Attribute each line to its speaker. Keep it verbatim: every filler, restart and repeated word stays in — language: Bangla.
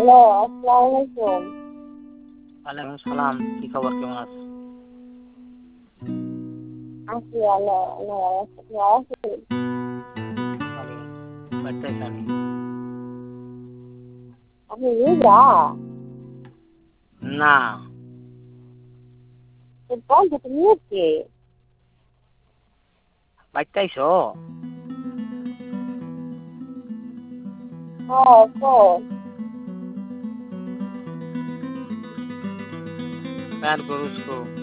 Speaker 1: হ্যালো, আসসালামু আলাইকুম।
Speaker 2: ওয়ালাইকুম সালাম। কি খবর, কেমন আছো?
Speaker 1: আছি ভালো, আল্লাহ আপনি আছেন?
Speaker 2: আমি বাড়িতে আছি আমি।
Speaker 1: আপনি রোজা?
Speaker 2: না।
Speaker 1: তো বন্ধ তো নিয়েছে।
Speaker 2: বাড়িতে আইছো?
Speaker 1: হ্যাঁ, কই?
Speaker 2: প্যার গরুস কো